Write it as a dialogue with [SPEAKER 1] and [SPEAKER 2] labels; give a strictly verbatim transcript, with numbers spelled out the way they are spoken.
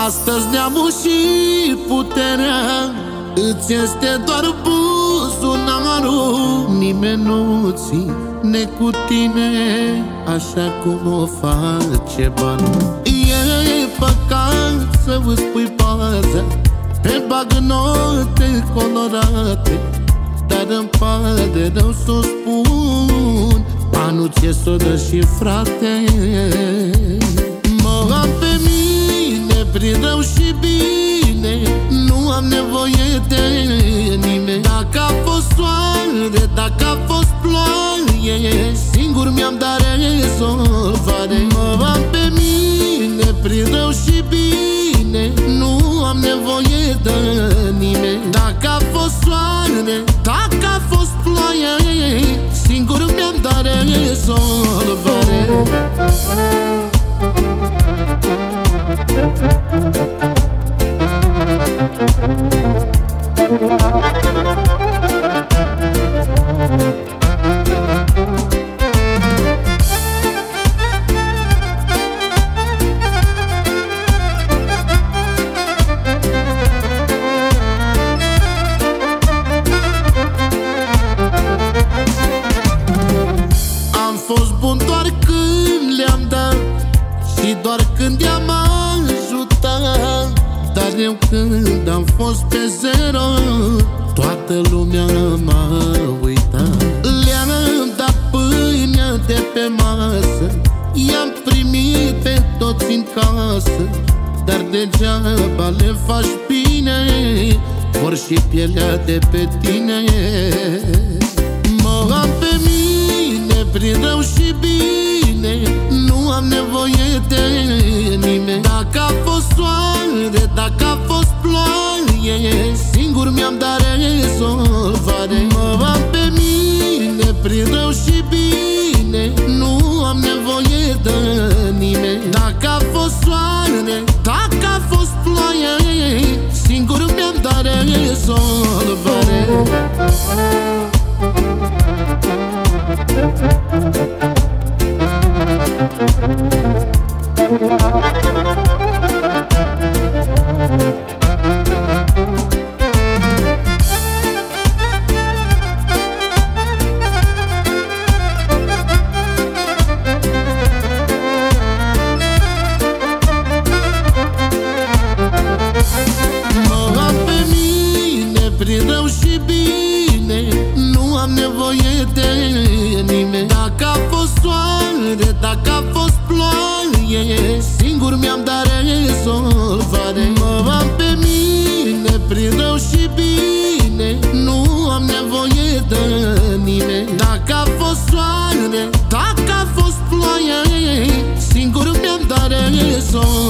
[SPEAKER 1] Astăzi neamul și puterea îți este doar buzunarul. Nimeni nu ține cu tine așa cum o face banul. E păcat să îți pui paza pe bagnote colorate, dar îmi pare rău să-o spun, banul ți-e soră și frate. Mă am pe mine prin rău și bine, nu am nevoie de nimeni. Dacă a fost soare, dacă a fost ploaie, singur mi-am dat rezolvare. Mă am pe mine prin rău și bine, nu am nevoie de nimeni. Dacă a fost soare, dacă a fost ploaie, singur mi-am dat rezolvare. Am fost bun doar când le-am dat și doar când i-am ajutat, dar eu când am fost pe zero, toată lumea m-a uitat. Le-am dat pâinea de pe masă, i-am primit pe toți în casă, dar degeaba le faci bine, vor și pielea de pe tine. Mă am pe mine prin rău și bine, nu am nevoie de nimeni. Dacă a fost soare, dacă a fost ploaie, singur mi-am dat rezolvare. Mă am pe mine prin rău și bine, nu am nevoie de nimeni. Dacă a fost soare, dacă a fost ploaie, singur mi-am dat rezolvare. Mă am pe mine prin rău și bine, nu am nevoie de nimeni. Dacă a fost soare, dacă a fost ploaie, singur mi-am dat rezolvare. Mă am pe mine prin rău și bine, nu am nevoie de nimeni. Dacă a fost soare, dacă a fost ploaie, singur mi-am dat rezolvare.